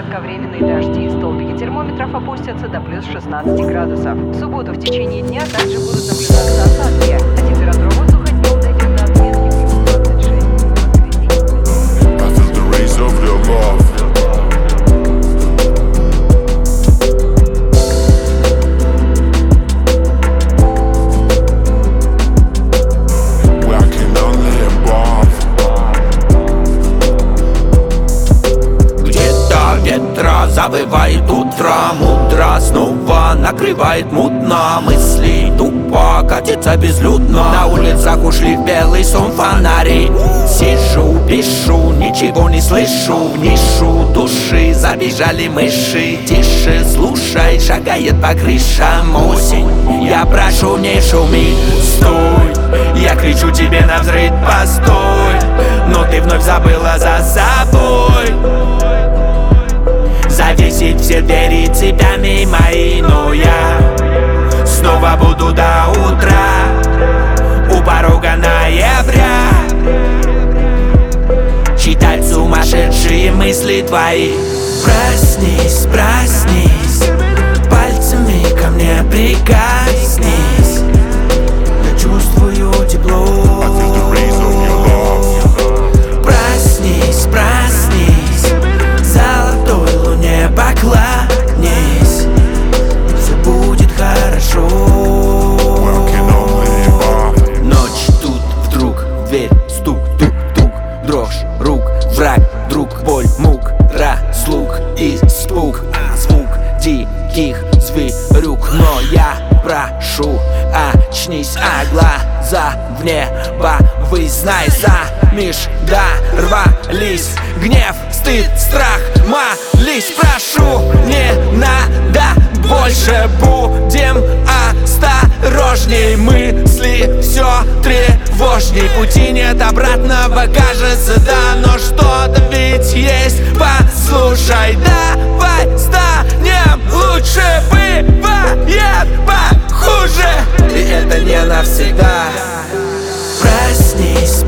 кратковременные дожди. Столбики термометров опустятся до плюс 16 градусов. В субботу в течение дня также будут наблюдаться осадки, а температура воздуха днем дойдет до отметки завывает утро, мудро снова накрывает мутно. Мысли тупо катится безлюдно. На улицах ушли в белый сон фонари. Сижу, пишу, ничего не слышу. В нишу души забежали мыши. Тише слушай, шагает по крышам осень. Я прошу, не шуми, стой. Я кричу тебе навзрыд, постой. Но ты вновь забыла за собой завесить все двери цепями мои. Но я снова буду до утра у порога ноября читать сумасшедшие мысли твои. Проснись, проснись, пальцами ко мне прикоснись. Я чувствую тепло. Проснись, проснись, золотой луне поклонись, все будет хорошо. Ночь тут вдруг в дверь стук, тук-тук, дрожь рук, враг, друг, боль, мук, разлук, испуг, звук диких зверюк. Но я прошу, очнись, а глаза в небо вызнай. За междорвались гнев, стыд, страх, молись. Прошу, не надо больше, будем осторожней. Мысли все тревожней, пути нет обратного, кажется, да. Но что-то ведь есть, послушай. Давай станем лучше, бывает похуже, и это не навсегда. Проснись,